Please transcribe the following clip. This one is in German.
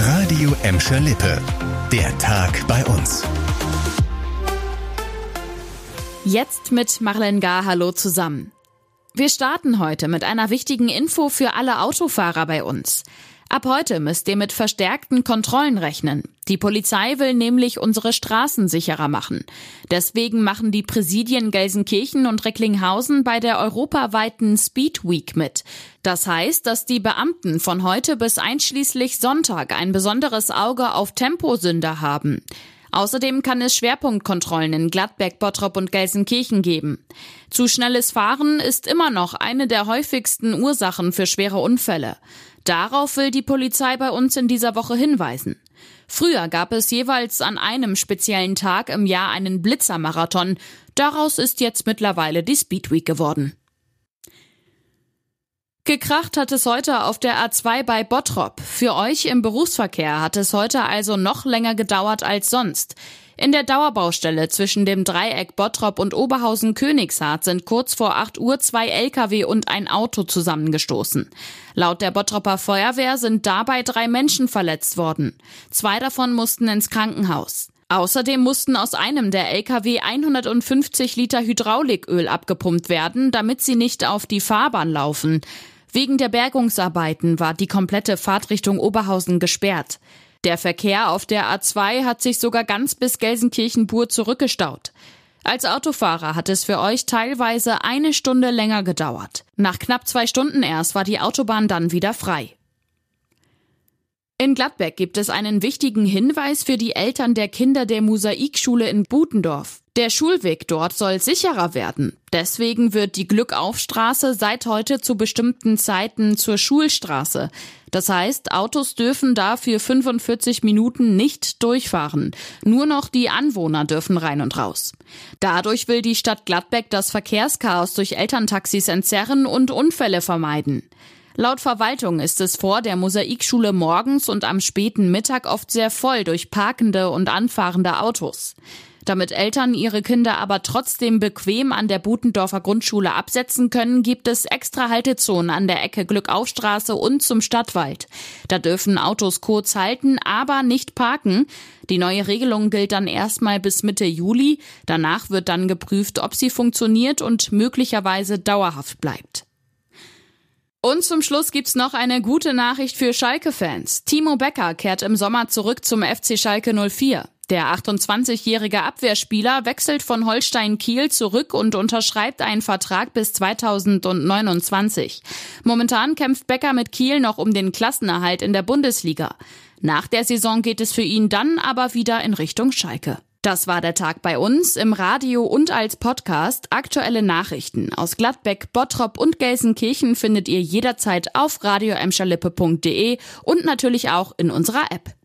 Radio Emscher Lippe. Der Tag bei uns. Jetzt mit Marlene Gar, hallo zusammen. Wir starten heute mit einer wichtigen Info für alle Autofahrer bei uns. Ab heute müsst ihr mit verstärkten Kontrollen rechnen. Die Polizei will nämlich unsere Straßen sicherer machen. Deswegen machen die Präsidien Gelsenkirchen und Recklinghausen bei der europaweiten Speed Week mit. Das heißt, dass die Beamten von heute bis einschließlich Sonntag ein besonderes Auge auf Temposünder haben. Außerdem kann es Schwerpunktkontrollen in Gladbeck, Bottrop und Gelsenkirchen geben. Zu schnelles Fahren ist immer noch eine der häufigsten Ursachen für schwere Unfälle. Darauf will die Polizei bei uns in dieser Woche hinweisen. Früher gab es jeweils an einem speziellen Tag im Jahr einen Blitzermarathon. Daraus ist jetzt mittlerweile die Speedweek geworden. Gekracht hat es heute auf der A2 bei Bottrop. Für euch im Berufsverkehr hat es heute also noch länger gedauert als sonst. In der Dauerbaustelle zwischen dem Dreieck Bottrop und Oberhausen-Königshardt sind kurz vor 8 Uhr 2 Lkw und ein Auto zusammengestoßen. Laut der Bottroper Feuerwehr sind dabei 3 Menschen verletzt worden. 2 davon mussten ins Krankenhaus. Außerdem mussten aus einem der Lkw 150 Liter Hydrauliköl abgepumpt werden, damit sie nicht auf die Fahrbahn laufen. Wegen der Bergungsarbeiten war die komplette Fahrtrichtung Oberhausen gesperrt. Der Verkehr auf der A2 hat sich sogar ganz bis Gelsenkirchen-Bur zurückgestaut. Als Autofahrer hat es für euch teilweise 1 Stunde länger gedauert. Nach knapp 2 Stunden erst war die Autobahn dann wieder frei. In Gladbeck gibt es einen wichtigen Hinweis für die Eltern der Kinder der Mosaikschule in Butendorf. Der Schulweg dort soll sicherer werden. Deswegen wird die Glückaufstraße seit heute zu bestimmten Zeiten zur Schulstraße. Das heißt, Autos dürfen da für 45 Minuten nicht durchfahren. Nur noch die Anwohner dürfen rein und raus. Dadurch will die Stadt Gladbeck das Verkehrschaos durch Elterntaxis entzerren und Unfälle vermeiden. Laut Verwaltung ist es vor der Mosaikschule morgens und am späten Mittag oft sehr voll durch parkende und anfahrende Autos. Damit Eltern ihre Kinder aber trotzdem bequem an der Butendorfer Grundschule absetzen können, gibt es extra Haltezonen an der Ecke Glückaufstraße und zum Stadtwald. Da dürfen Autos kurz halten, aber nicht parken. Die neue Regelung gilt dann erstmal bis Mitte Juli. Danach wird dann geprüft, ob sie funktioniert und möglicherweise dauerhaft bleibt. Und zum Schluss gibt's noch eine gute Nachricht für Schalke-Fans. Timo Becker kehrt im Sommer zurück zum FC Schalke 04. Der 28-jährige Abwehrspieler wechselt von Holstein Kiel zurück und unterschreibt einen Vertrag bis 2029. Momentan kämpft Becker mit Kiel noch um den Klassenerhalt in der Bundesliga. Nach der Saison geht es für ihn dann aber wieder in Richtung Schalke. Das war der Tag bei uns im Radio und als Podcast. Aktuelle Nachrichten aus Gladbeck, Bottrop und Gelsenkirchen findet ihr jederzeit auf radioemscherlippe.de und natürlich auch in unserer App.